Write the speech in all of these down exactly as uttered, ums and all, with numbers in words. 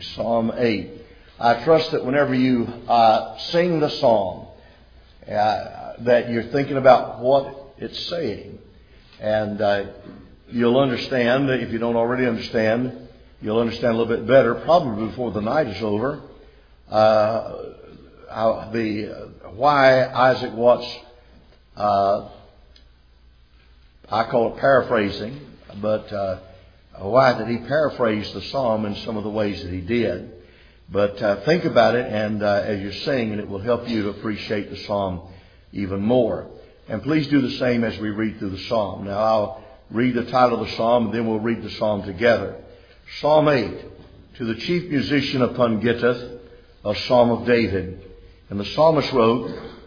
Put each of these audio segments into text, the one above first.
Psalm eight. I trust that whenever you uh, sing the psalm, uh, that you're thinking about what it's saying. And uh, you'll understand, if you don't already understand, you'll understand a little bit better, probably before the night is over, uh, how the uh, why Isaac Watts, uh, I call it paraphrasing, but uh, why did he paraphrase the psalm in some of the ways that he did. But uh, think about it, and uh, as you're singing, it will help you to appreciate the psalm even more. And please do the same as we read through the psalm. Now, I'll read the title of the psalm, and then we'll read the psalm together. Psalm eight, to the chief musician upon Gittith, a psalm of David. And the psalmist wrote,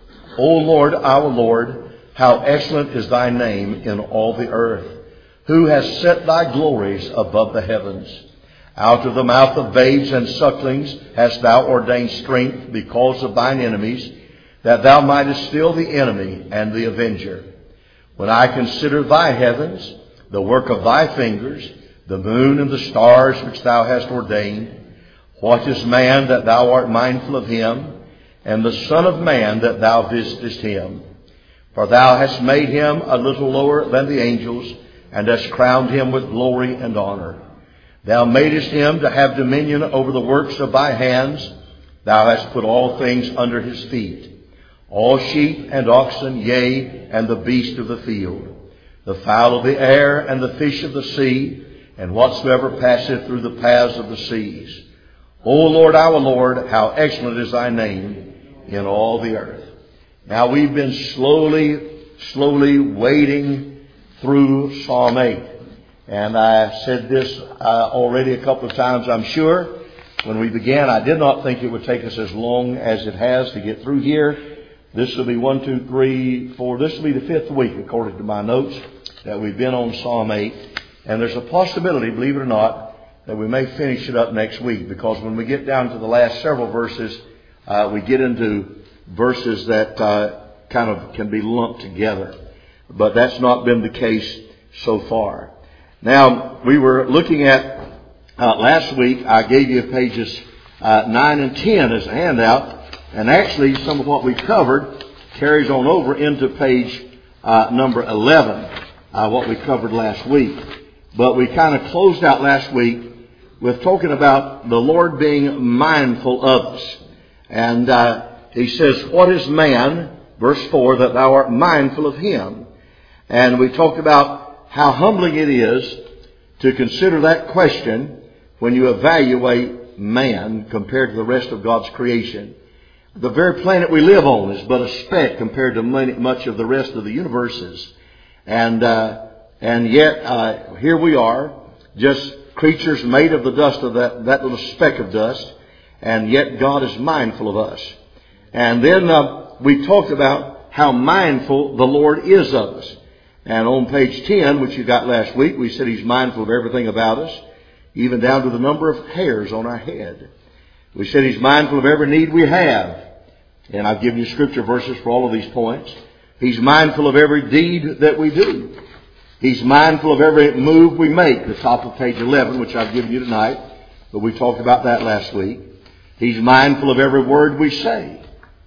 O Lord, our Lord, how excellent is thy name in all the earth, who has set thy glories above the heavens. Out of the mouth of babes and sucklings hast thou ordained strength because of thine enemies, that thou mightest still the enemy and the avenger. When I consider thy heavens, the work of thy fingers, the moon and the stars which thou hast ordained, what is man that thou art mindful of him, and the son of man that thou visitest him? For thou hast made him a little lower than the angels, and hast crowned him with glory and honor. Thou madest him to have dominion over the works of thy hands. Thou hast put all things under his feet, all sheep and oxen, yea, and the beast of the field, the fowl of the air, and the fish of the sea, and whatsoever passeth through the paths of the seas. O Lord, our Lord, how excellent is thy name in all the earth. Now, we've been slowly, slowly wading through Psalm eight. And I said this uh, already a couple of times, I'm sure. When we began, I did not think it would take us as long as it has to get through here. This will be one, two, three, four. This will be the fifth week, according to my notes, that we've been on Psalm eight. And there's a possibility, believe it or not, that we may finish it up next week. Because when we get down to the last several verses, uh, we get into verses that uh, kind of can be lumped together. But that's not been the case so far. Now, we were looking at, uh, last week, I gave you pages uh, nine and ten as a handout. And actually, some of what we covered carries on over into page uh, number eleven, uh, what we covered last week. But we kind of closed out last week with talking about the Lord being mindful of us. And uh, he says, what is man, verse four, that thou art mindful of him? And we talked about how humbling it is to consider that question when you evaluate man compared to the rest of God's creation. The very planet we live on is but a speck compared to many, much of the rest of the universes. And uh, and yet uh, here we are, just creatures made of the dust of that, that little speck of dust. And yet God is mindful of us. And then uh, we talked about how mindful the Lord is of us. And on page ten, which you got last week, we said He's mindful of everything about us, even down to the number of hairs on our head. We said He's mindful of every need we have. And I've given you scripture verses for all of these points. He's mindful of every deed that we do. He's mindful of every move we make. The top of page eleven, which I've given you tonight. But we talked about that last week. He's mindful of every word we say.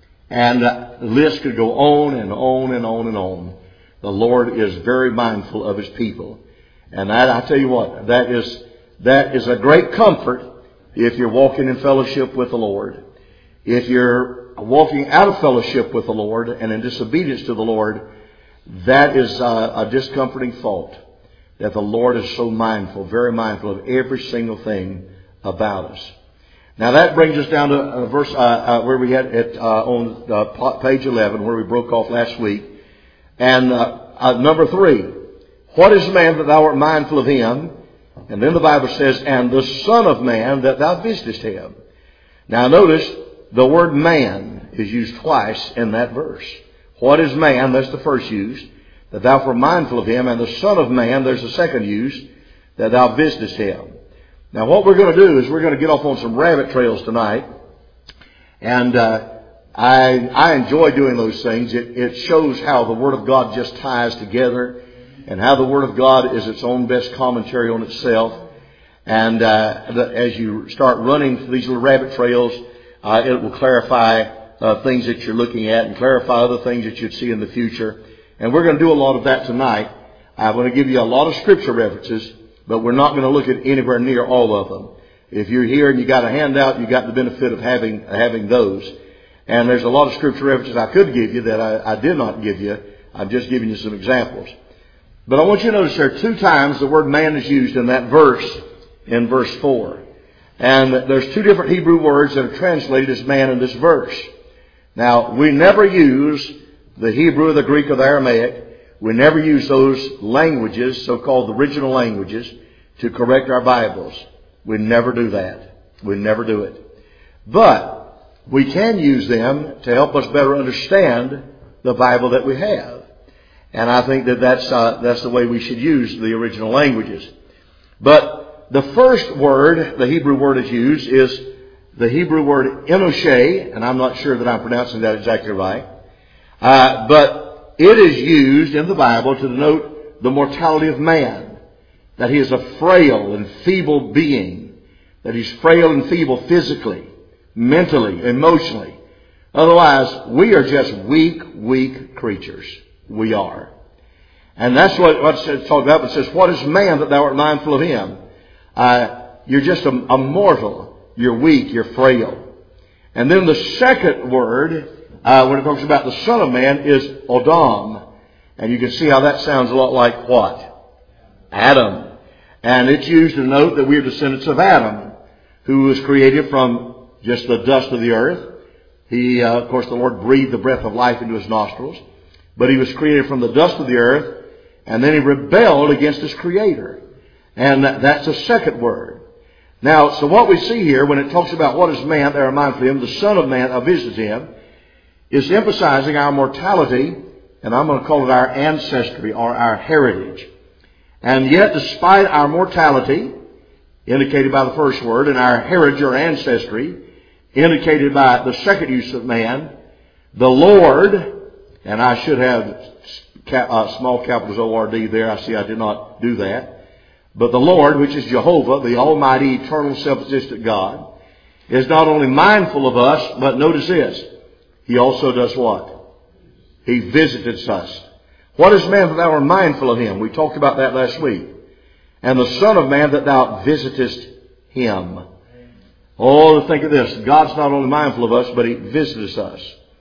And uh, the list could go on and on and on and on. The Lord is very mindful of His people. And that, I tell you what, that is, that is a great comfort if you're walking in fellowship with the Lord. If you're walking out of fellowship with the Lord and in disobedience to the Lord, that is a, a discomforting thought. That the Lord is so mindful, very mindful of every single thing about us. Now that brings us down to a verse uh, uh, where we had it uh, on uh, page eleven, where we broke off last week. And uh, uh, number three, what is man that thou art mindful of him? And then the Bible says, and the Son of Man that thou visitest him. Now notice the word man is used twice in that verse. What is man? That's the first use. That thou art mindful of him. And the Son of Man, there's the second use, that thou visitest him. Now what we're going to do is we're going to get off on some rabbit trails tonight. And uh, I, I enjoy doing those things. It, it shows how the Word of God just ties together and how the Word of God is its own best commentary on itself. And uh, the, as you start running these little rabbit trails, uh, it will clarify uh, things that you're looking at and clarify other things that you'd see in the future. And we're going to do a lot of that tonight. I'm going to give you a lot of scripture references, but we're not going to look at anywhere near all of them. If you're here and you got a handout, you got the benefit of having having those. And there's a lot of scripture references I could give you that I, I did not give you. I'm just giving you some examples. But I want you to notice there are two times the word man is used in that verse, in verse four. And there's two different Hebrew words that are translated as man in this verse. Now, we never use the Hebrew or the Greek or the Aramaic. We never use those languages, so-called original languages, to correct our Bibles. We never do that. We never do it. But we can use them to help us better understand the Bible that we have. And I think that that's, uh, that's the way we should use the original languages. But the first word, the Hebrew word is used, is the Hebrew word Enoshé, and I'm not sure that I'm pronouncing that exactly right. Uh, but it is used in the Bible to denote the mortality of man, that he is a frail and feeble being, that he's frail and feeble physically, mentally, emotionally. Otherwise, we are just weak, weak creatures. We are. And that's what, what it's talked about. It says, what is man that thou art mindful of him? Uh, you're just a, a mortal. You're weak. You're frail. And then the second word, uh, when it talks about the Son of Man, is Odom. And you can see how that sounds a lot like what? Adam. And it's used to denote that we are descendants of Adam, who was created from just the dust of the earth. He, uh, of course, the Lord breathed the breath of life into his nostrils. But he was created from the dust of the earth, and then he rebelled against his Creator. And that's the second word. Now, so what we see here, when it talks about what is man, they are mindful of him, the Son of Man, uh, visits him, is emphasizing our mortality, and I'm going to call it our ancestry or our heritage. And yet, despite our mortality, indicated by the first word, and our heritage or ancestry, indicated by the second use of man, the Lord, and I should have cap, uh, small capitals O R D there. I see I did not do that. But the Lord, which is Jehovah, the Almighty, eternal, self-existent God, is not only mindful of us, but notice this, He also does what? He visits us. What is man that thou art mindful of him? We talked about that last week. And the Son of Man that thou visitest him. Oh, think of this. God's not only mindful of us, but He visits us.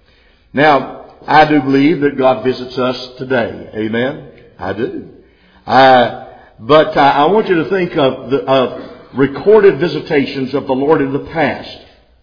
Now, I do believe that God visits us today. Amen? I do. Uh, but uh, I want you to think of the of recorded visitations of the Lord in the past.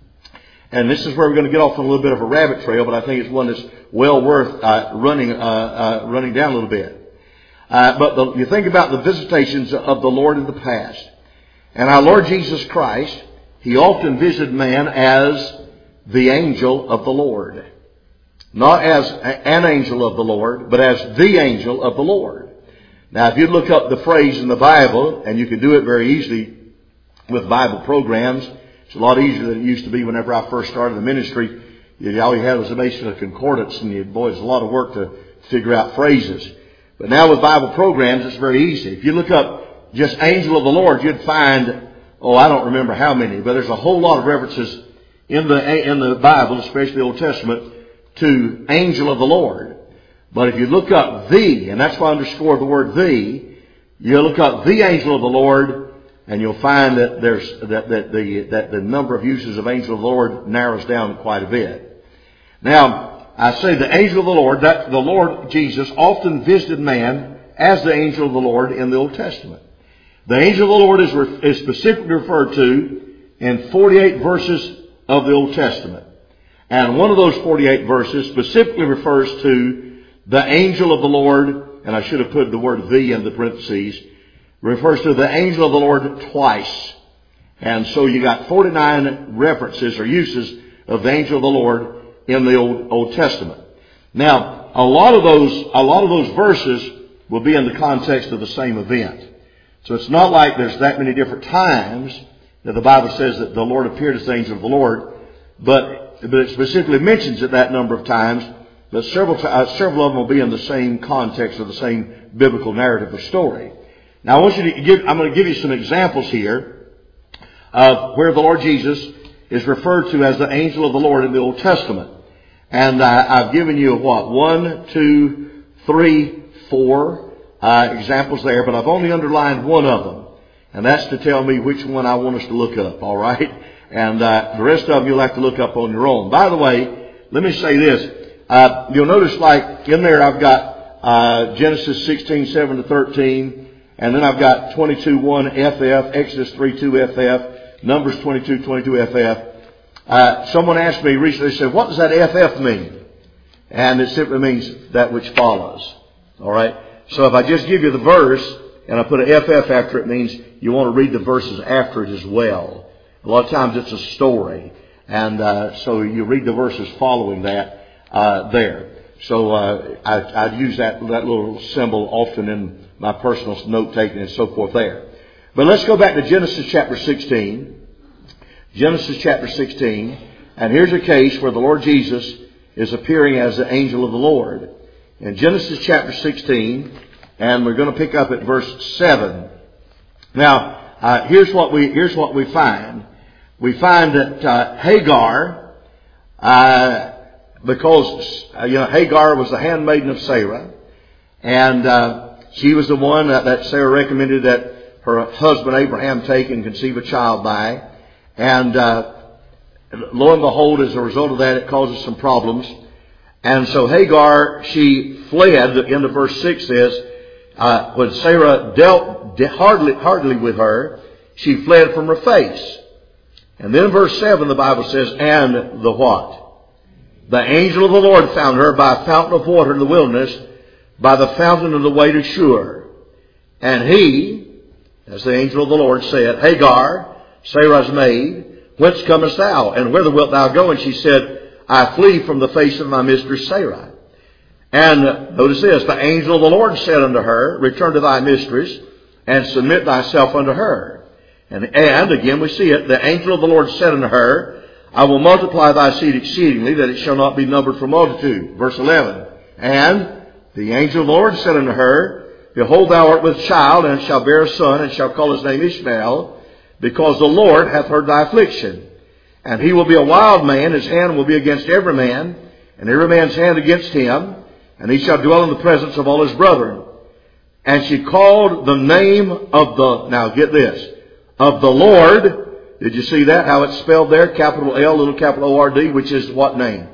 And this is where we're going to get off on a little bit of a rabbit trail, but I think it's one that's well worth uh, running uh, uh, running down a little bit. Uh, but the, you think about the visitations of the Lord in the past. And our Lord Jesus Christ, He often visited man as the angel of the Lord. Not as an angel of the Lord, but as the angel of the Lord. Now, if you look up the phrase in the Bible, and you can do it very easily with Bible programs, it's a lot easier than it used to be whenever I first started the ministry. You, all you had was a basic concordance, and you, boy, it's a lot of work to figure out phrases. But now with Bible programs, it's very easy. If you look up just angel of the Lord, you'd find, oh, I don't remember how many, but there's a whole lot of references in the in the Bible, especially the Old Testament, to angel of the Lord. But if you look up the, and that's why I underscore the word the, you look up the angel of the Lord, and you'll find that there's that, that the that the number of uses of angel of the Lord narrows down quite a bit. Now, I say the angel of the Lord, that the Lord Jesus often visited man as the angel of the Lord in the Old Testament. The angel of the Lord is, re, is specifically referred to in forty-eight verses of the Old Testament. And one of those forty-eight verses specifically refers to the angel of the Lord, and I should have put the word the in the parentheses, refers to the angel of the Lord twice. And so you got forty-nine references or uses of the angel of the Lord in the Old, Old Testament. Now, a lot of those, a lot of those verses will be in the context of the same event. So it's not like there's that many different times that the Bible says that the Lord appeared as the angel of the Lord, but, but it specifically mentions it that number of times, but several, uh, several of them will be in the same context of the same biblical narrative or story. Now I want you to give, I'm going to give you some examples here of where the Lord Jesus is referred to as the angel of the Lord in the Old Testament. And uh, I've given you what? One, two, three, four uh, examples there, but I've only underlined one of them. And that's to tell me which one I want us to look up, all right? And uh, the rest of them you'll have to look up on your own. By the way, let me say this. Uh, you'll notice like in there I've got uh, Genesis sixteen, seven to thirteen. And then I've got twenty-two, one F F, Exodus three, two F F, Numbers twenty-two, twenty-two F F. Uh, someone asked me recently, they said, what does that F F mean? And it simply means that which follows. Alright? So if I just give you the verse, and I put an F F after it, means you want to read the verses after it as well. A lot of times it's a story. And uh, so you read the verses following that uh, there. So uh, I, I'd use that, that little symbol often in my personal note-taking and so forth there. But let's go back to Genesis chapter sixteen. Genesis chapter sixteen. And here's a case where the Lord Jesus is appearing as the angel of the Lord. In Genesis chapter sixteen, and we're going to pick up at verse seven. Now, uh, here's what we here's what we find. We find that uh, Hagar, uh, because uh, you know Hagar was the handmaiden of Sarah, and uh, she was the one that, that Sarah recommended that her husband Abraham take and conceive a child by. And uh, lo and behold, as a result of that, it causes some problems. And so Hagar, she fled. The end of verse six says, uh, when Sarah dealt hardly, hardly with her, she fled from her face. And then in verse seven, the Bible says, and the what? The angel of the Lord found her by a fountain of water in the wilderness, by the fountain of the way to Shur. And he, as the angel of the Lord said, Hagar, Sarah's maid, whence comest thou? And whither wilt thou go? And she said, I flee from the face of my mistress Sarah. And notice this, the angel of the Lord said unto her, return to thy mistress, and submit thyself unto her. And, and again we see it, the angel of the Lord said unto her, I will multiply thy seed exceedingly, that it shall not be numbered for multitude. Verse eleven. And the angel of the Lord said unto her, behold, thou art with child, and shalt bear a son, and shalt call his name Ishmael, because the Lord hath heard thy affliction. And he will be a wild man, his hand will be against every man, and every man's hand against him, and he shall dwell in the presence of all his brethren. And she called the name of the, now get this, of the Lord. Did you see that? How it's spelled there? Capital L, little capital O R D, which is what name?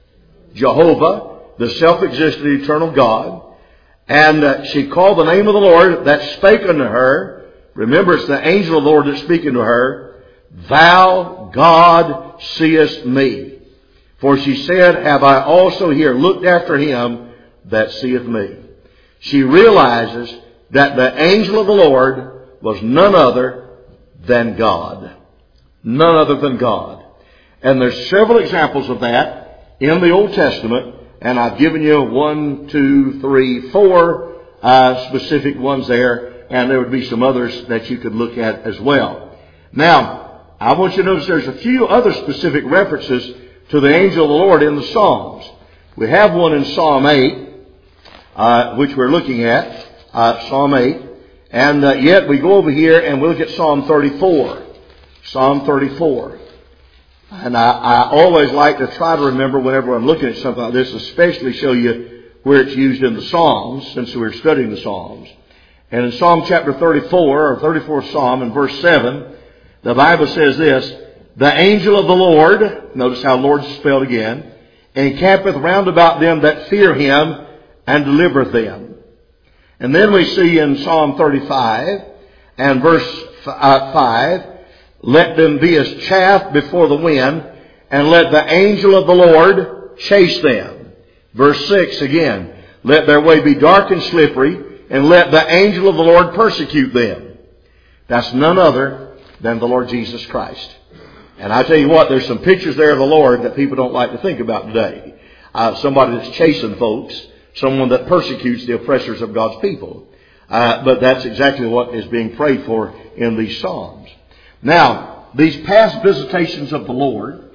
Jehovah, the self-existent eternal God. And uh, she called the name of the Lord that spake unto her. Remember, it's the angel of the Lord that's speaking to her. Thou, God, seest me. For she said, have I also here looked after him that seeth me. She realizes that the angel of the Lord was none other than God. None other than God. And there's several examples of that in the Old Testament. And I've given you one, two, three, four uh, specific ones there. And there would be some others that you could look at as well. Now, I want you to notice there's a few other specific references to the angel of the Lord in the Psalms. We have one in Psalm eight, uh, which we're looking at, uh, Psalm eight. And uh, yet we go over here and we look at Psalm thirty-four. Psalm thirty-four. And I, I always like to try to remember whenever I'm looking at something like this, especially show you where it's used in the Psalms, since we're studying the Psalms. And in Psalm chapter thirty-four, or thirty-fourth Psalm, in verse seven, the Bible says this, the angel of the Lord, notice how Lord is spelled again, encampeth round about them that fear him, and delivereth them. And then we see in Psalm thirty-five, and verse five, let them be as chaff before the wind, and let the angel of the Lord chase them. Verse six again, let their way be dark and slippery, and let the angel of the Lord persecute them. That's none other than the Lord Jesus Christ. And I tell you what, there's some pictures there of the Lord that people don't like to think about today. Uh, somebody that's chasing folks, someone that persecutes the oppressors of God's people. Uh, but that's exactly what is being prayed for in these Psalms. Now, these past visitations of the Lord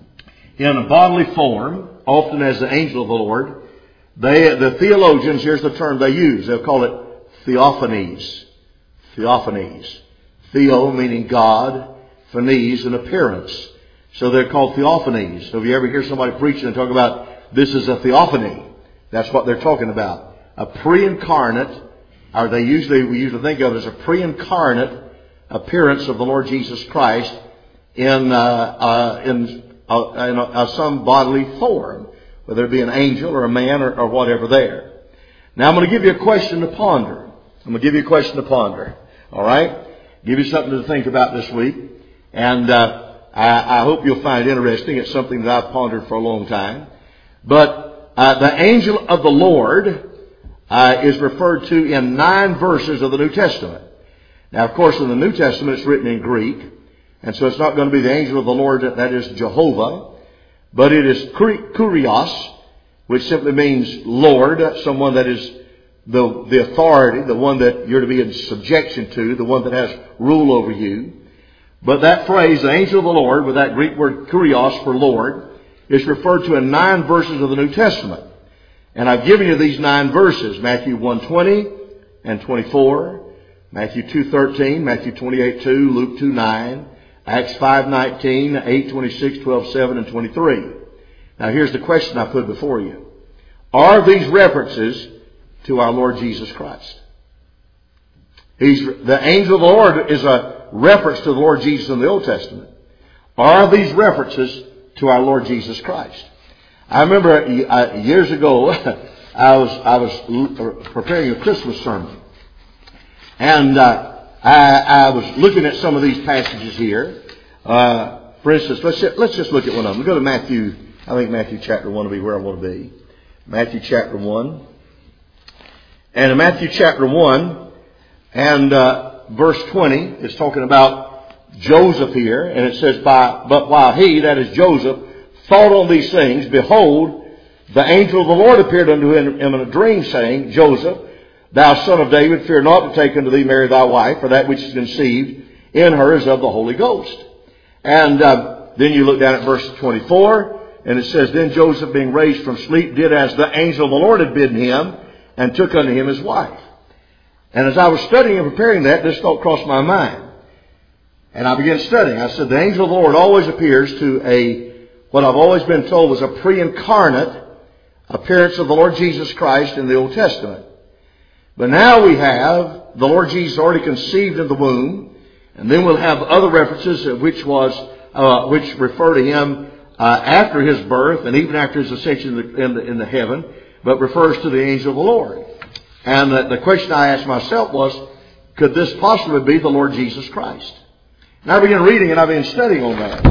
in a bodily form, often as the angel of the Lord, they, the theologians, here's the term they use. They'll call it theophanies. Theophanies. Theo meaning God. Phanies, an appearance. So they're called theophanies. So if you ever hear somebody preaching and talk about this is a theophany, that's what they're talking about. A pre-incarnate, or they usually, we usually think of it as a pre-incarnate appearance of the Lord Jesus Christ in, uh, uh, in, uh, in uh, some bodily form, whether it be an angel or a man or, or whatever there. Now I'm going to give you a question to ponder. I'm going to give you a question to ponder. All right? Give you something to think about this week. And uh, I, I hope you'll find it interesting. It's something that I've pondered for a long time. But uh, the angel of the Lord uh, is referred to in nine verses of the New Testament. Now, of course, in the New Testament it's written in Greek. And so it's not going to be the angel of the Lord, that is Jehovah. But it is Kurios, which simply means Lord, someone that is the, the authority, the one that you're to be in subjection to, the one that has rule over you. But that phrase, the angel of the Lord, with that Greek word Kurios for Lord, is referred to in nine verses of the New Testament. And I've given you these nine verses, Matthew one twenty and twenty-four, Matthew two thirteen, Matthew twenty-eight two, Luke two nine, Acts five nineteen, eight twenty-six, twelve seven, and twenty-three. Now here's the question I put before you. Are these references to our Lord Jesus Christ? He's, the angel of the Lord is a reference to the Lord Jesus in the Old Testament. Are these references to our Lord Jesus Christ? I remember uh, years ago, I was I was preparing a Christmas sermon, and uh, I, I was looking at some of these passages here. Uh, for instance, let's just, let's just look at one of them. We'll go to Matthew. I think Matthew chapter one will be where I want to be. Matthew chapter one, and in Matthew chapter one and uh, verse twenty, it's talking about Joseph here, and it says, "By but while he, that is Joseph, thought on these things, behold, the angel of the Lord appeared unto him in a dream, saying, Joseph, thou son of David, fear not to take unto thee Mary thy wife, for that which is conceived in her is of the Holy Ghost." And uh, then you look down at verse twenty-four, and it says, "Then Joseph, being raised from sleep, did as the angel of the Lord had bidden him, and took unto him his wife." And as I was studying and preparing that, this thought crossed my mind. And I began studying. I said, the angel of the Lord always appears to a, what I've always been told was a pre-incarnate appearance of the Lord Jesus Christ in the Old Testament. But now we have the Lord Jesus already conceived in the womb, and then we'll have other references which was, uh, which refer to him uh, after his birth and even after his ascension in the, in the, in the heaven, but refers to the angel of the Lord. And the, the question I asked myself was, could this possibly be the Lord Jesus Christ? And I began reading and I began studying on that.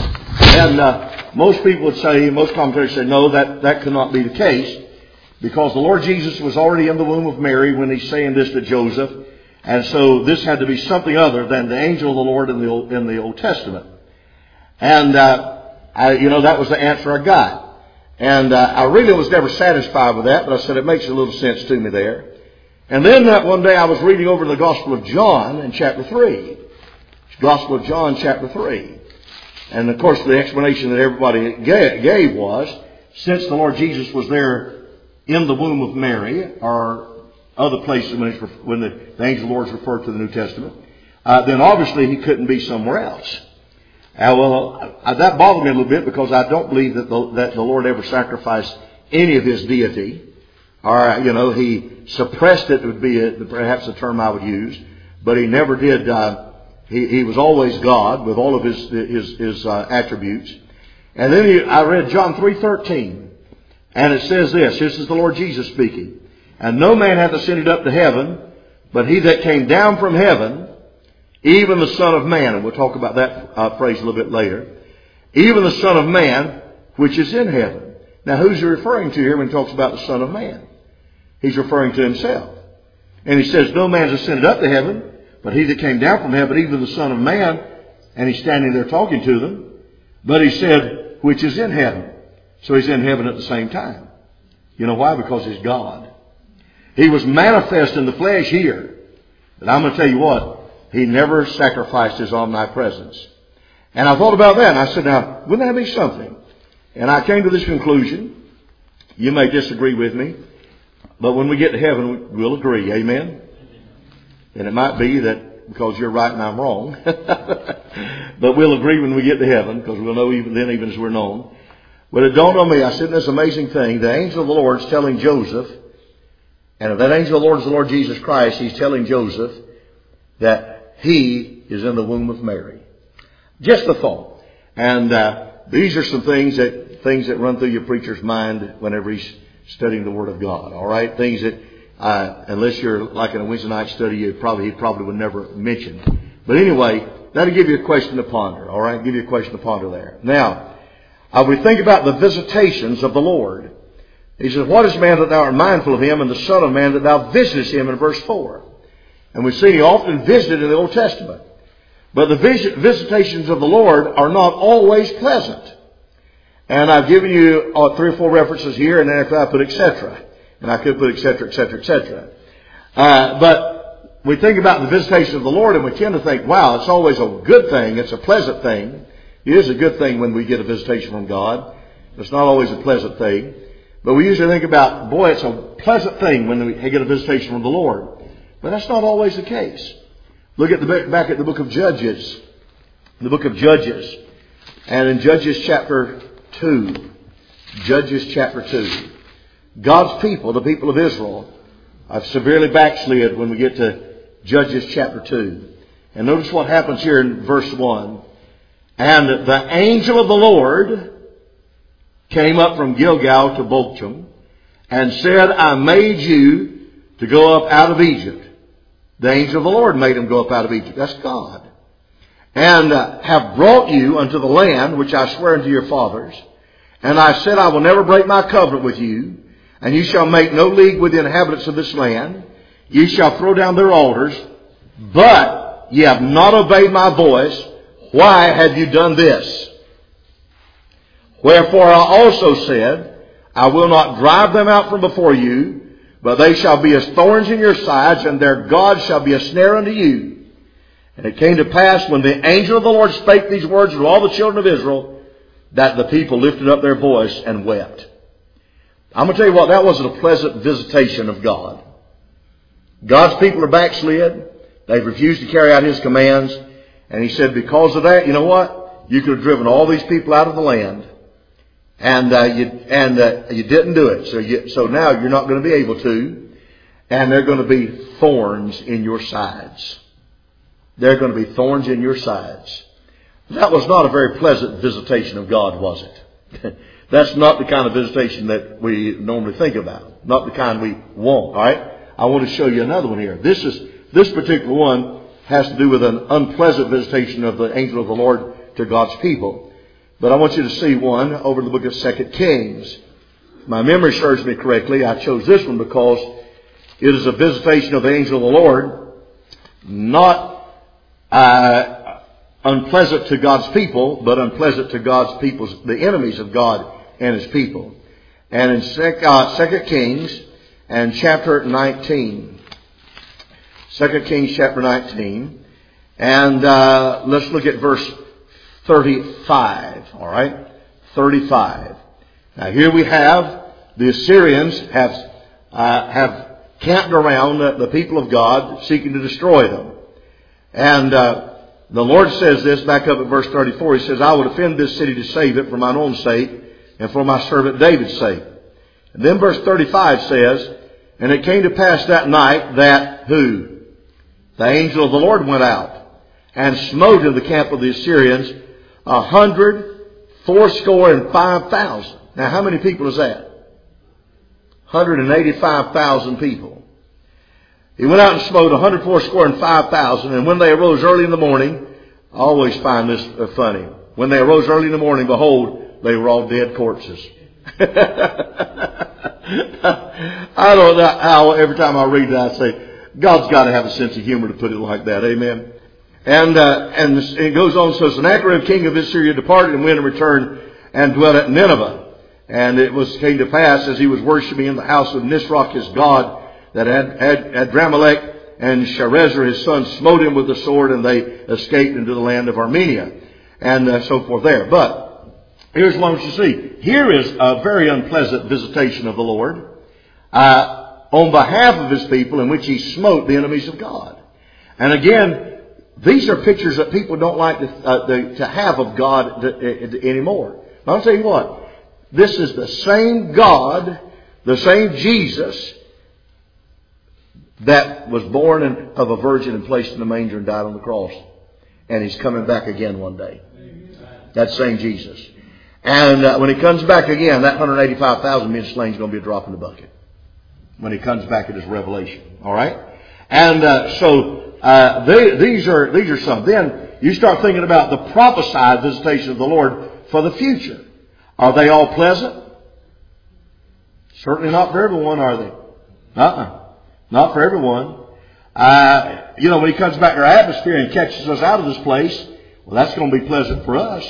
And uh, most people would say, most commentators say, no, that, that could not be the case, because the Lord Jesus was already in the womb of Mary when he's saying this to Joseph. And so this had to be something other than the angel of the Lord in the Old, in the Old Testament. And, uh, I, you know, that was the answer I got. And uh, I really was never satisfied with that, but I said it makes a little sense to me there. And then uh, one day I was reading over the Gospel of John in chapter three. Gospel of John chapter three. And of course the explanation that everybody gave was, since the Lord Jesus was there in the womb of Mary, or other places when, it's, when the, the angel of the Lord is referred to the New Testament, uh, then obviously he couldn't be somewhere else. Uh, well, uh, that bothered me a little bit, because I don't believe that the, that the Lord ever sacrificed any of his deity. Or, you know, he suppressed it would be a, perhaps a term I would use. But he never did, uh, he, he was always God with all of his, his, his uh, attributes. And then he, I read John three thirteen. And it says this, this is the Lord Jesus speaking. "And no man hath ascended up to heaven, but he that came down from heaven, even the Son of Man," and we'll talk about that uh, phrase a little bit later, "even the Son of Man, which is in heaven." Now, who's he referring to here when he talks about the Son of Man? He's referring to himself. And he says, "No man's ascended up to heaven, but he that came down from heaven, even the Son of Man," and he's standing there talking to them. But he said, "which is in heaven." So he's in heaven at the same time. You know why? Because he's God. He was manifest in the flesh here. But I'm going to tell you what, he never sacrificed his omnipresence. And I thought about that, and I said, now, wouldn't that be something? And I came to this conclusion. You may disagree with me, but when we get to heaven, we'll agree. Amen? And it might be that because you're right and I'm wrong. But we'll agree when we get to heaven, because we'll know even then, even as we're known. But it dawned on me, I said this amazing thing. The angel of the Lord is telling Joseph, and if that angel of the Lord is the Lord Jesus Christ, he's telling Joseph that he is in the womb of Mary. Just a thought. And uh, these are some things that things that run through your preacher's mind whenever he's studying the Word of God. All right, things that uh, unless you're like in a Wednesday night study, you probably he probably would never mention. But anyway, that'll give you a question to ponder. All right, give you a question to ponder there. Now, uh, we think about the visitations of the Lord. He says, "What is man that thou art mindful of him, and the Son of Man that thou visitest him?" In verse four. And we've seen he often visited in the Old Testament. But the visitations of the Lord are not always pleasant. And I've given you uh, three or four references here, and then after I put et cetera. And I could put et cetera, et cetera, et cetera. Uh, but we think about the visitation of the Lord, and we tend to think, wow, it's always a good thing. It's a pleasant thing. It is a good thing when we get a visitation from God. It's not always a pleasant thing. But we usually think about, boy, it's a pleasant thing when we get a visitation from the Lord. But that's not always the case. Look at the back at the book of Judges. The book of Judges. And in Judges chapter two. Judges chapter two. God's people, the people of Israel, have severely backslid when we get to Judges chapter two. And notice what happens here in verse one. "And the angel of the Lord came up from Gilgal to Bochum, and said, I made you to go up out of Egypt." The angel of the Lord made him go up out of Egypt. That's God. "And uh, have brought you unto the land which I swear unto your fathers. And I said, I will never break my covenant with you. And you shall make no league with the inhabitants of this land. Ye shall throw down their altars. But ye have not obeyed my voice. Why have you done this? Wherefore I also said, I will not drive them out from before you, but they shall be as thorns in your sides, and their God shall be a snare unto you. And it came to pass, when the angel of the Lord spake these words to all the children of Israel, that the people lifted up their voice and wept." I'm going to tell you what, that wasn't a pleasant visitation of God. God's people are backslid. They've refused to carry out His commands. And He said, because of that, you know what? You could have driven all these people out of the land. And uh, you and uh, you didn't do it. So you, so now you're not going to be able to. And they're going to be thorns in your sides. They're going to be thorns in your sides. That was not a very pleasant visitation of God, was it? That's not the kind of visitation that we normally think about. Not the kind we want. All right? I want to show you another one here. This is this particular one has to do with an unpleasant visitation of the angel of the Lord to God's people. But I want you to see one over in the book of Second Kings. If my memory serves me correctly, I chose this one because it is a visitation of the angel of the Lord, not uh, unpleasant to God's people, but unpleasant to God's people's, the enemies of God and His people. And in Second Kings and chapter nineteen. Second Kings chapter nineteen. And uh, let's look at verse thirty-five. All right? thirty-five. Now here we have the Assyrians have uh, have camped around the, the people of God, seeking to destroy them. And uh, the Lord says this, back up at verse thirty-four. He says, I will defend this city to save it for mine own sake and for my servant David's sake. And then verse thirty-five says, and it came to pass that night that who? The angel of the Lord went out and smote in the camp of the Assyrians a hundred, fourscore, and five thousand. Now how many people is that? one hundred eighty-five thousand people. He went out and smote a hundred, fourscore, and five thousand. And when they arose early in the morning, I always find this funny. When they arose early in the morning, behold, they were all dead corpses. I don't know how every time I read that I say, God's got to have a sense of humor to put it like that. Amen. And uh, and it goes on, so Sennacherib, king of Assyria, departed and went and returned and dwelt at Nineveh. And it was came to pass, as he was worshiping in the house of Nisroch his god, that Ad, Ad, Adramelech and Sharezer his son smote him with the sword, and they escaped into the land of Armenia, and uh, so forth there. But here's what you see. Here is a very unpleasant visitation of the Lord uh, on behalf of His people, in which He smote the enemies of God. And again, these are pictures that people don't like to, uh, to, to have of God anymore. But I'll tell you what. This is the same God, the same Jesus that was born in, of a virgin and placed in a manger and died on the cross. And He's coming back again one day. That same Jesus. And uh, when He comes back again, that one hundred eighty-five thousand men slain is going to be a drop in the bucket. When He comes back at His revelation. All right? And uh, so uh, they, these are these are some. Then you start thinking about the prophesied visitation of the Lord for the future. Are they all pleasant? Certainly not for everyone, are they? Uh-uh. Not for everyone. Uh, you know, when He comes back to our atmosphere and catches us out of this place, well, that's going to be pleasant for us.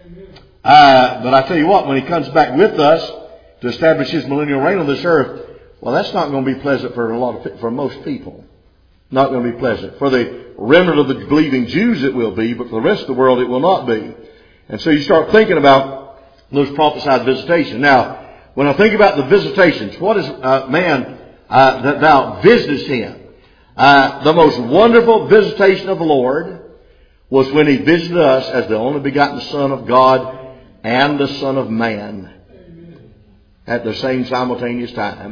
Uh, but I tell you what, when He comes back with us to establish His millennial reign on this earth, well, that's not going to be pleasant for a lot of, for most people. Not going to be pleasant. For the remnant of the believing Jews it will be, but for the rest of the world it will not be. And so you start thinking about those prophesied visitations. Now, when I think about the visitations, what is uh, man uh, that thou visitest Him? Uh, the most wonderful visitation of the Lord was when He visited us as the only begotten Son of God and the Son of Man at the same simultaneous time.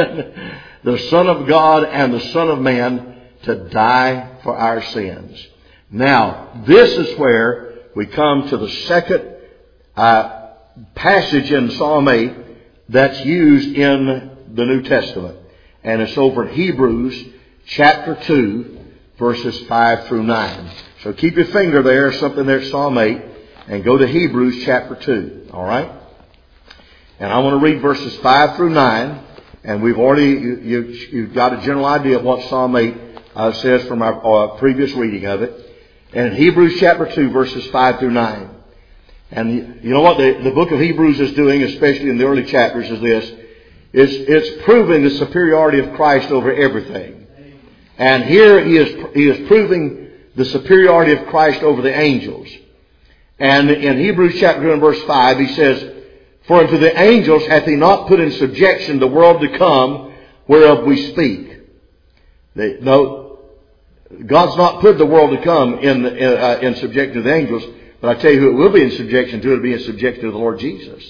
The Son of God and the Son of Man to die for our sins. Now, this is where we come to the second uh, passage in Psalm eight that's used in the New Testament. And it's over in Hebrews chapter two, verses five through nine. So keep your finger there, something there at Psalm eight, and go to Hebrews chapter two. All right? And I want to read verses five through nine. And we've already, you, you, you've got a general idea of what Psalm eight uh, says from our uh, previous reading of it. And in Hebrews chapter two, verses five through nine. And you know what the, the book of Hebrews is doing, especially in the early chapters, is this. It's, it's proving the superiority of Christ over everything. And here he is, he is proving the superiority of Christ over the angels. And in Hebrews chapter two and verse five, he says, For unto the angels hath He not put in subjection the world to come, whereof we speak. They, no, God's not put the world to come in, in, uh, in subjection to the angels. But I tell you who it will be in subjection to, it will be in subjection to the Lord Jesus.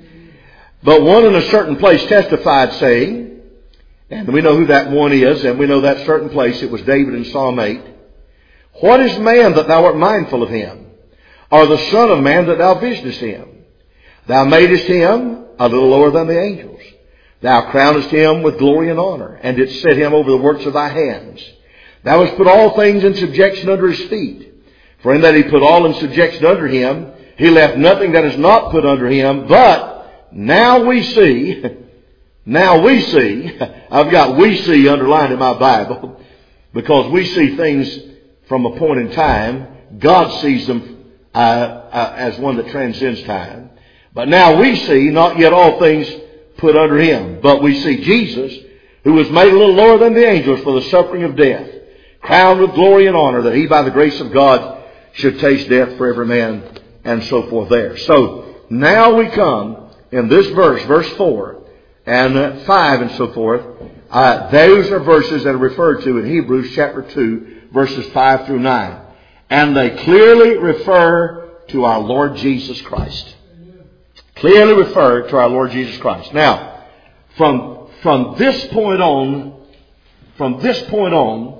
But one in a certain place testified, saying, and we know who that one is, and we know that certain place, it was David in Psalm eight. What is man that thou art mindful of him? Or the son of man that thou visitest him? Thou madest him a little lower than the angels. Thou crownest him with glory and honor, and didst set him over the works of thy hands. Thou hast put all things in subjection under his feet. For in that He put all in subjection under Him, He left nothing that is not put under Him. But now we see, now we see, I've got we see underlined in my Bible, because we see things from a point in time. God sees them uh, uh, as one that transcends time. But now we see not yet all things put under Him, but we see Jesus, who was made a little lower than the angels for the suffering of death, crowned with glory and honor, that He by the grace of God should taste death for every man, and so forth there. So now we come in this verse, verse four and uh, five and so forth. Uh, those are verses that are referred to in Hebrews chapter two, verses five through nine. And they clearly refer to our Lord Jesus Christ. Clearly refer to our Lord Jesus Christ. Now, from, from this point on, from this point on,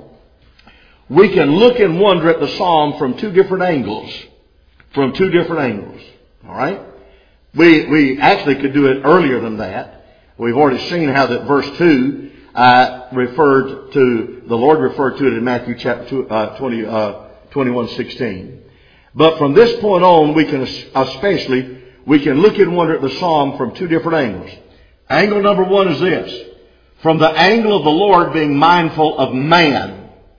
we can look and wonder at the Psalm from two different angles. From two different angles. All right? We, we actually could do it earlier than that. We've already seen how that verse two uh, referred to, the Lord referred to it in Matthew chapter two, uh, twenty, uh, twenty-one sixteen. But from this point on, we can especially, we can look and wonder at the Psalm from two different angles. Angle number one is this. From the angle of the Lord being mindful of man.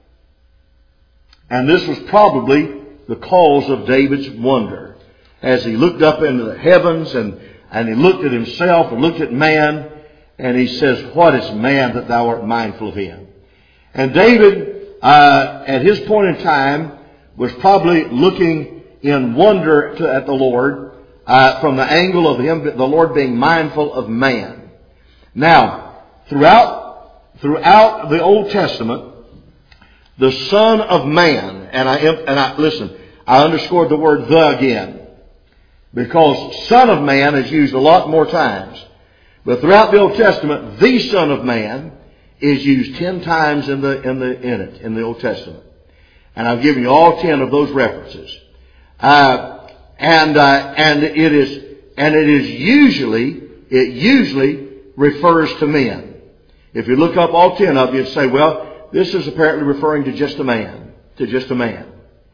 And this was probably the cause of David's wonder. As he looked up into the heavens and, and he looked at himself and looked at man. And he says, what is man that thou art mindful of him? And David, uh, at his point in time, was probably looking in wonder to, at the Lord uh, from the angle of him, the Lord being mindful of man. Now, throughout, throughout the Old Testament, The Son of Man. And I, and I, listen, I underscored the word the again. Because Son of Man is used a lot more times. But throughout the Old Testament, the Son of Man is used ten times in the, in the, in it, in the Old Testament. And I've given you all ten of those references. Uh, and, uh, and it is, and it is usually, it usually refers to men. If you look up all ten of you and say, well, this is apparently referring to just a man, to just a man.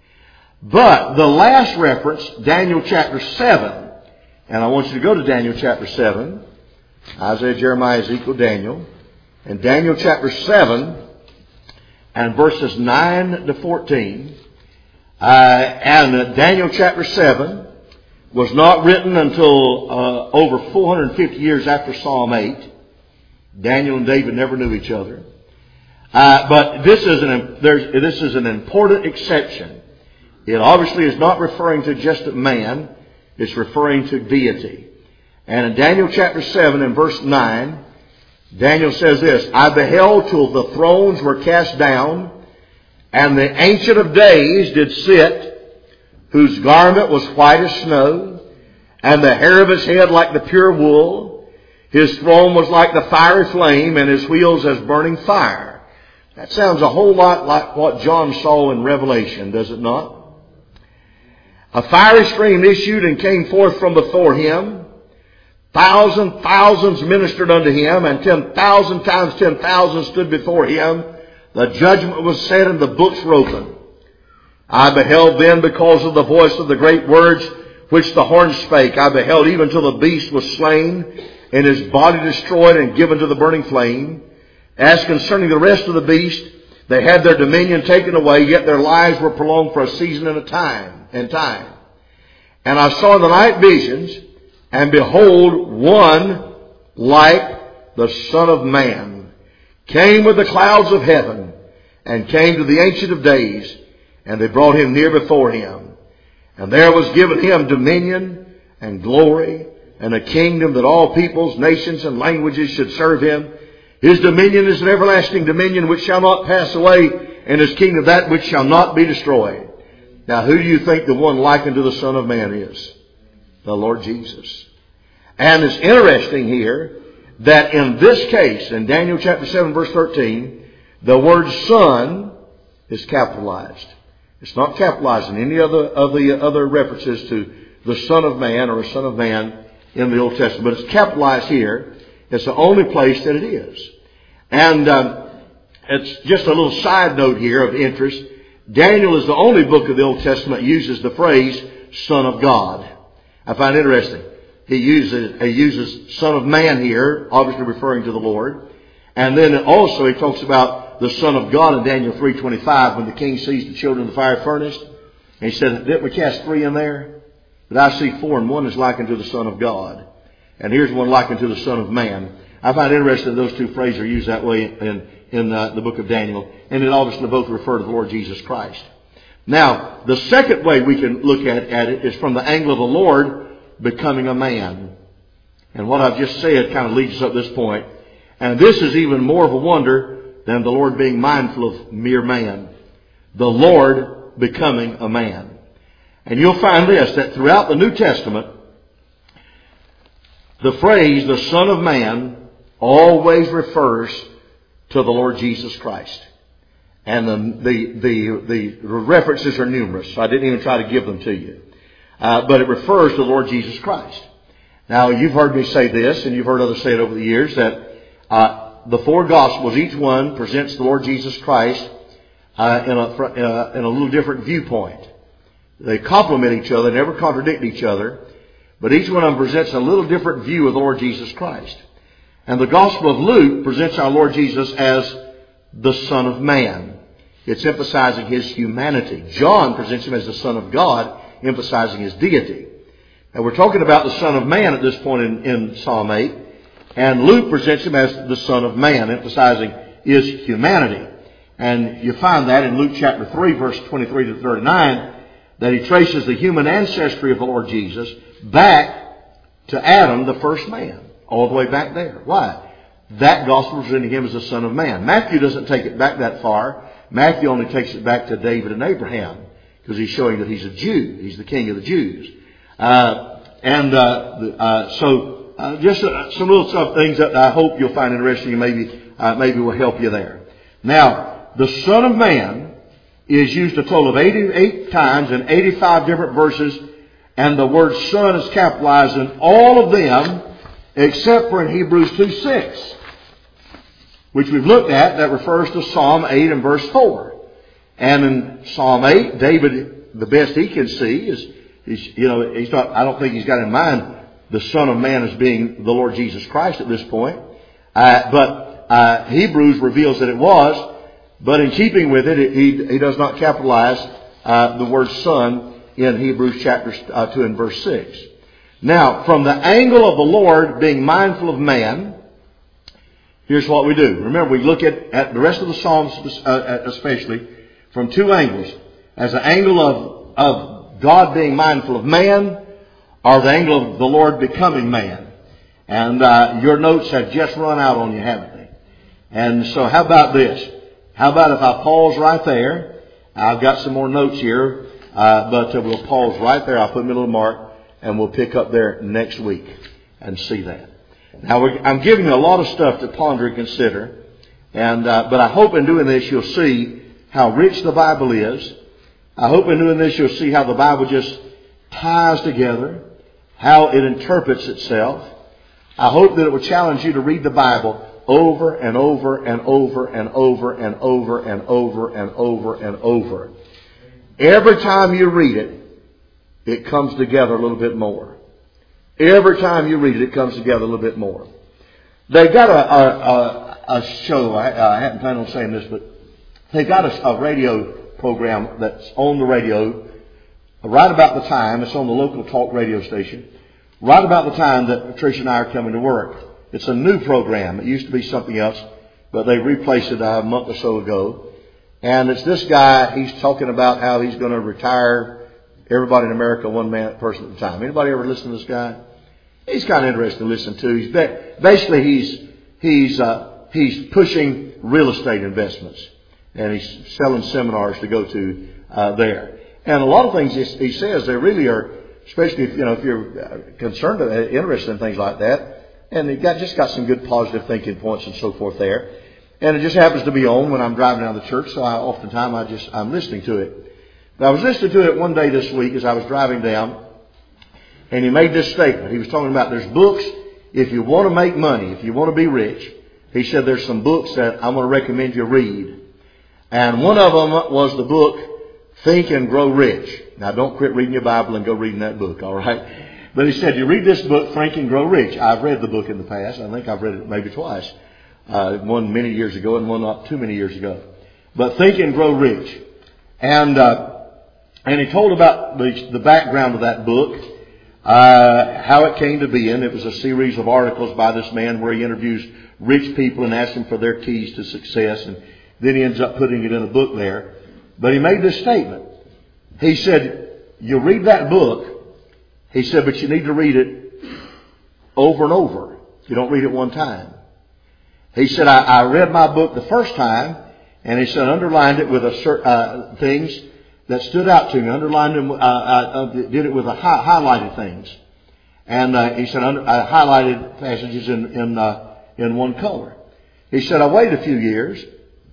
But the last reference, Daniel chapter seven, and I want you to go to Daniel chapter seven, Isaiah, Jeremiah, Ezekiel, Daniel, and Daniel chapter seven, and verses nine to fourteen, uh, and Daniel chapter seven was not written until uh, over four hundred fifty years after Psalm eight. Daniel and David never knew each other. Uh, but this is an there's, this is an important exception. It obviously is not referring to just a man. It's referring to deity. And in Daniel chapter seven and verse nine, Daniel says this, I beheld till the thrones were cast down, and the Ancient of Days did sit, whose garment was white as snow, and the hair of his head like the pure wool. His throne was like the fiery flame, and his wheels as burning fire. That sounds a whole lot like what John saw in Revelation, does it not? A fiery stream issued and came forth from before him. Thousand thousands ministered unto him, and ten thousand times ten thousand stood before him. The judgment was said, and the books were opened. I beheld then, because of the voice of the great words which the horn spake, I beheld even till the beast was slain, and his body destroyed and given to the burning flame. As concerning the rest of the beast, they had their dominion taken away, yet their lives were prolonged for a season and a time, and time. And I saw in the night visions, and behold, one like the Son of Man came with the clouds of heaven, and came to the Ancient of Days, and they brought him near before him. And there was given him dominion and glory, and a kingdom that all peoples, nations, and languages should serve him. His dominion is an everlasting dominion which shall not pass away, and his kingdom that which shall not be destroyed. Now, who do you think the one likened to the Son of Man is? The Lord Jesus. And it's interesting here that in this case, in Daniel chapter seven, verse thirteen, the word Son is capitalized. It's not capitalized in any other of the other references to the Son of Man or a Son of Man in the Old Testament. But it's capitalized here. It's the only place that it is. And um, it's just a little side note here of interest. Daniel is the only book of the Old Testament that uses the phrase Son of God. I find it interesting. He uses, he uses Son of Man here, obviously referring to the Lord. And then also he talks about the Son of God in Daniel three twenty-five when the king sees the children of the fire furnace. And he said, didn't we cast three in there? But I see four, and one is likened to the Son of God. And here's one likened to the Son of Man. I find it interesting that those two phrases are used that way in, in uh, the book of Daniel. And it obviously both refer to the Lord Jesus Christ. Now, the second way we can look at, at it is from the angle of the Lord becoming a man. And what I've just said kind of leads us up to this point. And this is even more of a wonder than the Lord being mindful of mere man. The Lord becoming a man. And you'll find this, that throughout the New Testament, the phrase, the Son of Man, always refers to the Lord Jesus Christ. And the, the, the, the references are numerous, so I didn't even try to give them to you. Uh, but it refers to the Lord Jesus Christ. Now, you've heard me say this, and you've heard others say it over the years, that uh, the four Gospels, each one presents the Lord Jesus Christ uh, in, a, uh, in a little different viewpoint. They complement each other, never contradict each other, but each one of them presents a little different view of the Lord Jesus Christ. And the Gospel of Luke presents our Lord Jesus as the Son of Man. It's emphasizing His humanity. John presents Him as the Son of God, emphasizing His deity. And we're talking about the Son of Man at this point in, in Psalm eight. And Luke presents Him as the Son of Man, emphasizing His humanity. And you find that in Luke chapter three, verse twenty-three to thirty-nine, that he traces the human ancestry of the Lord Jesus back to Adam, the first man. All the way back there. Why? That gospel presenting Him as the Son of Man. Matthew doesn't take it back that far. Matthew only takes it back to David and Abraham because he's showing that he's a Jew. He's the king of the Jews. Uh, and uh, the, uh, so uh, just uh, some little stuff, things that I hope you'll find interesting and maybe, uh, maybe will help you there. Now, the Son of Man is used a total of eighty-eight times in eighty-five different verses, and the word Son is capitalized in all of them except for in Hebrews two six, which we've looked at, that refers to Psalm eight and verse four. And in Psalm eight, David, the best he can see is, is, you know, he's not, I don't think he's got in mind the Son of Man as being the Lord Jesus Christ at this point. Uh, but uh, Hebrews reveals that it was, but in keeping with it, it he, he does not capitalize uh, the word Son in Hebrews chapter uh, two and verse six. Now, from the angle of the Lord being mindful of man, here's what we do. Remember, we look at, at the rest of the Psalms, uh, especially, from two angles. As the angle of, of God being mindful of man, or the angle of the Lord becoming man. And uh, your notes have just run out on you, haven't they? And so how about this? How about if I pause right there? I've got some more notes here, uh, but uh, we'll pause right there. I'll put me a little mark, and we'll pick up there next week and see that. Now, we're, I'm giving you a lot of stuff to ponder and consider, and uh, but I hope in doing this you'll see how rich the Bible is. I hope in doing this you'll see how the Bible just ties together, how it interprets itself. I hope that it will challenge you to read the Bible over and over and over and over and over and over and over and over. Every time you read it, it comes together a little bit more. Every time you read it, it comes together a little bit more. They've got a, a, a, a show, I, I hadn't planned on saying this, but they've got a, a radio program that's on the radio right about the time, it's on the local talk radio station, right about the time that Patricia and I are coming to work. It's a new program. It used to be something else, but they replaced it a month or so ago. And it's this guy, he's talking about how he's going to retire everybody in America one man person at a time. Anybody ever listen to this guy? He's kind of interesting to listen to. He's basically he's he's uh, he's pushing real estate investments, and he's selling seminars to go to uh, there. And a lot of things he, he says they really are, especially if you know if you're concerned, uh, interested in things like that. And he got just got some good positive thinking points and so forth there. And it just happens to be on when I'm driving down the church, so I oftentimes I just I'm listening to it. But I was listening to it one day this week as I was driving down. And he made this statement. He was talking about there's books, if you want to make money, if you want to be rich. He said there's some books that I'm going to recommend you read. And one of them was the book, Think and Grow Rich. Now don't quit reading your Bible and go reading that book, all right? But he said, you read this book, Think and Grow Rich. I've read the book in the past. I think I've read it maybe twice. Uh, one many years ago and one not too many years ago. But Think and Grow Rich. And, uh, and he told about the, the background of that book. Uh, how it came to be in. It was a series of articles by this man where he interviews rich people and asks them for their keys to success. And then he ends up putting it in a book there. But he made this statement. He said, you read that book. He said, but you need to read it over and over. You don't read it one time. He said, I, I read my book the first time. And he said, underlined it with a certain, uh, things that stood out to me, underlined them, uh, uh, did it with a hi- highlighted things. And uh, he said, under, I highlighted passages in in, uh, in one color. He said, I waited a few years,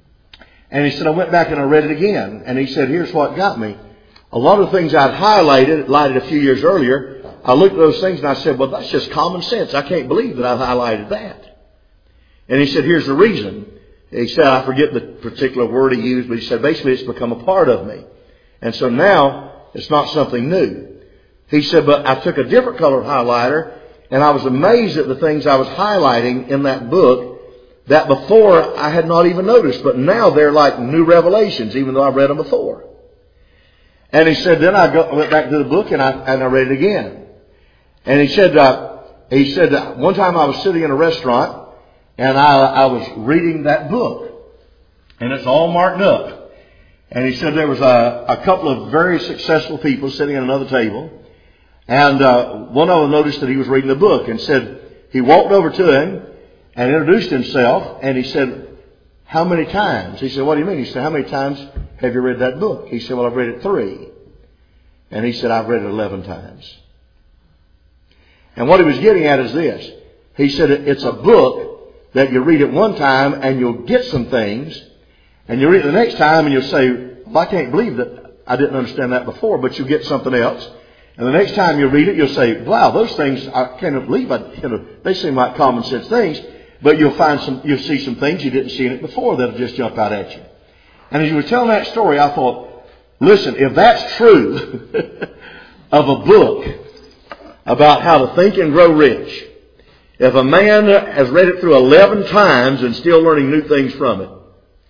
and he said, I went back and I read it again. And he said, here's what got me. A lot of the things I'd highlighted, lighted a few years earlier, I looked at those things and I said, well, that's just common sense. I can't believe that I've highlighted that. And he said, here's the reason. He said, I forget the particular word he used, but he said, basically it's become a part of me. And so now it's not something new. He said, but I took a different colored highlighter and I was amazed at the things I was highlighting in that book that before I had not even noticed. But now they're like new revelations, even though I've read them before. And he said, then I go, went back to the book and I, and I read it again. And he said, uh, he said, uh, one time I was sitting in a restaurant and I, I was reading that book and it's all marked up. And he said there was a, a couple of very successful people sitting at another table. And uh, one of them noticed that he was reading the book and said, he walked over to him and introduced himself. And he said, how many times? He said, what do you mean? He said, how many times have you read that book? He said, well, I've read it three. And he said, I've read it eleven times. And what he was getting at is this. He said, it's a book that you read it one time and you'll get some things. And you read it the next time and you'll say, well, I can't believe that I didn't understand that before, but you'll get something else. And the next time you read it, you'll say, wow, those things, I can't believe I, you know, they seem like common sense things. But you'll find some, you'll see some things you didn't see in it before that'll just jump out at you. And as you were telling that story, I thought, listen, if that's true of a book about how to think and grow rich, if a man has read it through eleven times and still learning new things from it,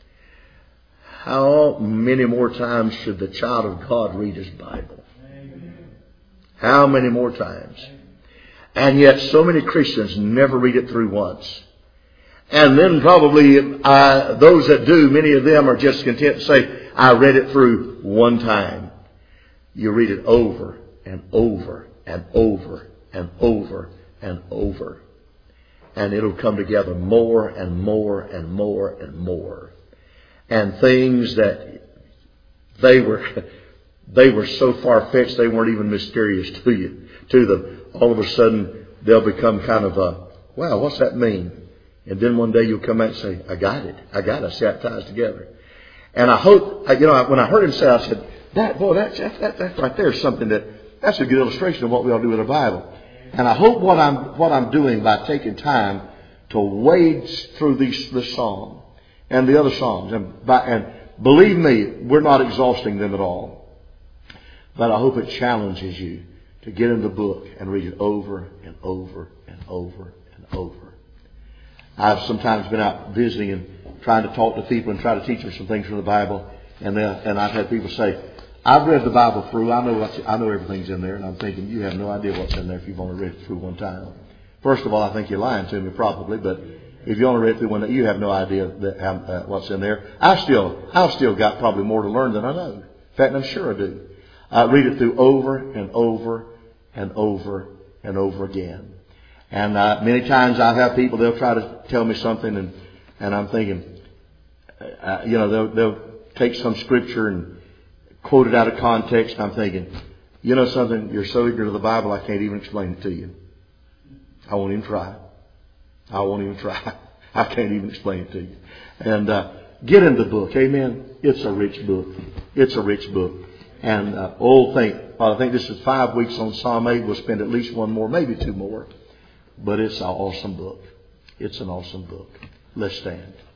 how many more times should the child of God read his Bible? How many more times? And yet so many Christians never read it through once. And then probably uh, those that do, many of them are just content to say, I read it through one time. You read it over and over and over and over and over. And it'll come together more and more and more and more. And things that they were they were so far-fetched they weren't even mysterious to you, to them. All of a sudden they'll become kind of a, wow, what's that mean? And then one day you'll come out and say, I got it. I got it. I see how it ties together. And I hope, you know, when I heard him say, I said, that, boy, that's, that, that, that right there is something that, that's a good illustration of what we ought to do with the Bible. And I hope what I'm, what I'm doing by taking time to wade through these, this psalm and the other psalms, and, by, and believe me, we're not exhausting them at all. But I hope it challenges you to get in the book and read it over and over and over and over. I've sometimes been out visiting and trying to talk to people and try to teach them some things from the Bible. And then, and I've had people say, I've read the Bible through. I know what's, I know everything's in there. And I'm thinking, you have no idea what's in there if you've only read it through one time. First of all, I think you're lying to me probably. But if you only read it through one time, you have no idea that, uh, what's in there. I still, I've still got probably more to learn than I know. In fact, I'm sure I do. I read it through over and over and over and over again. And uh, many times I have people, they'll try to tell me something, and, and I'm thinking, uh, you know, they'll, they'll take some scripture and quote it out of context, and I'm thinking, you know something, you're so ignorant of the Bible, I can't even explain it to you. I won't even try. I won't even try. I can't even explain it to you. And uh, get in the book, amen? It's a rich book. It's a rich book. And uh, oh, think, well, I think this is five weeks on Psalm eight. We'll spend at least one more, maybe two more. But it's an awesome book. It's an awesome book. Let's stand.